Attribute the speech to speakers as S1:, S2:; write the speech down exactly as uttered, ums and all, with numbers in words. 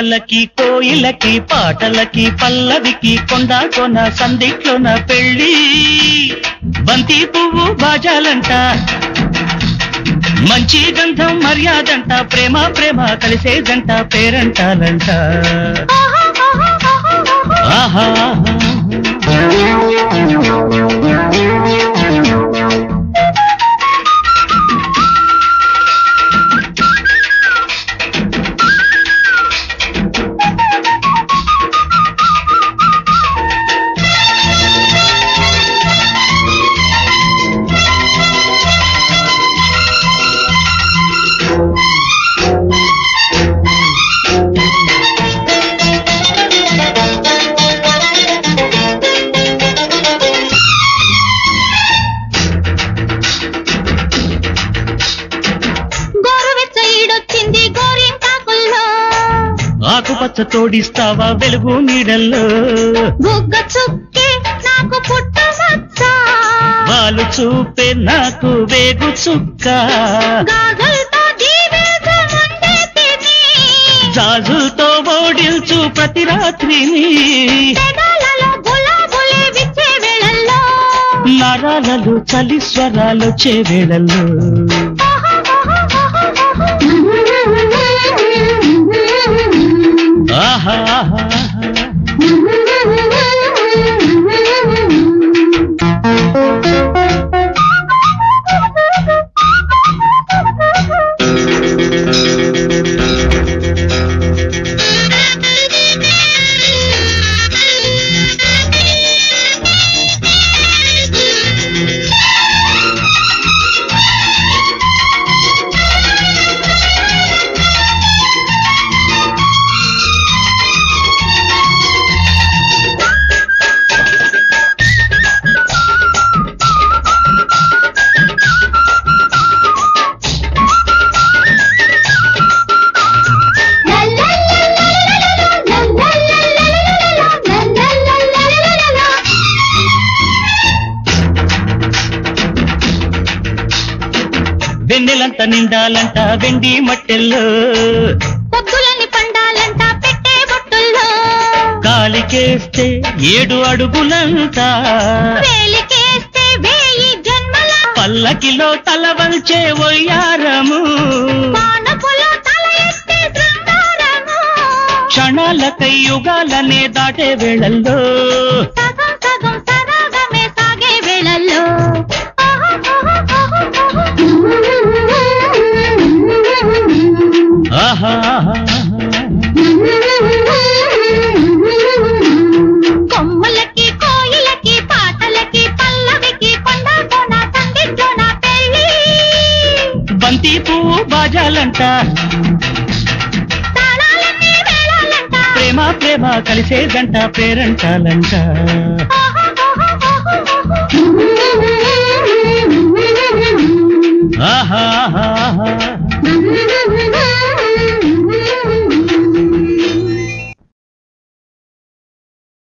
S1: కొమ్మలకి కోయిలకి పాటలకి పల్లవికి కొండ కొన సందిట్లోన పెళ్ళి బంతి పువ్వు బాజాలంట మంచి గంధం మర్యాదంట ప్రేమ ప్రేమ కలిసే జంట పేరంటాలంట ఆహా ఆకుపచ్చ తోడిస్తావా వెలుగు నీడల్లో
S2: బుగ్గ చుక్కే నాకు పుట్టమచ్చ
S1: వాళ్ళు చూపే నాకు వేగు చుక్క
S2: గాజులతో దీవేసమంటే తిని
S1: జాజులతో ఓడిల్చు ప్రతి రాత్రిని
S2: పెదాలలో గులాబులే విచ్చే వేళల్లో
S1: నరాలలో చలి స్వరాలు వచ్చే వేళల్లో ఆహా వెన్నెలంత నిండాలంట వెండి మట్టెల్లో
S2: పొద్దులని పండాలంట పెట్టే బొట్టుల్లో
S1: కాలికేస్తే ఏడు అడుగులంట
S2: వేలికేస్తే వేయి జన్మల
S1: పల్లకిలో తల వంచే వయ్యారము
S2: పానపులో తల ఎత్తే శృంగారము
S1: క్షణాలకై యుగాలనే దాటే వేళల్లో
S2: సగం సగం సరాగమే సాగే వేళల్లో
S1: ఆహా
S2: కొమ్మలకి కోయిలకి పాటలకి పల్లవికి కొండ కోన సందిట్లోన పెళ్ళి
S1: బంతి పువ్వు బాజాలంట
S2: తాళాలన్నీ వేళాలంట
S1: ప్రేమ ప్రేమ కలిసే జంట పేరంటాలంట